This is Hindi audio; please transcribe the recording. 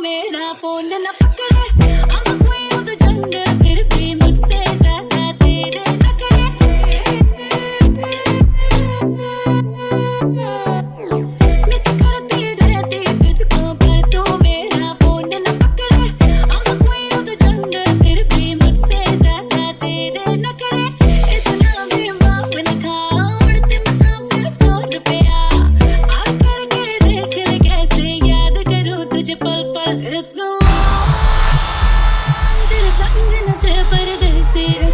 मेरा फोन न पकड़े। I'm the queen of the jungle, फिर भी मुझसे ज्यादा तेरे नखरे। मिस करती रहती तुझको पर तू मेरा फोन न पकड़े। I'm the queen of the jungle, फिर भी मुझसे ज्यादा तेरे नखरे। इतना भी वाव न खा, उड़ती मुसाफिर फ्लोर पे आ करके देख ले कैसे याद करूं तुझे पल पल। It's been long, तेरे संग नचे परदेसी।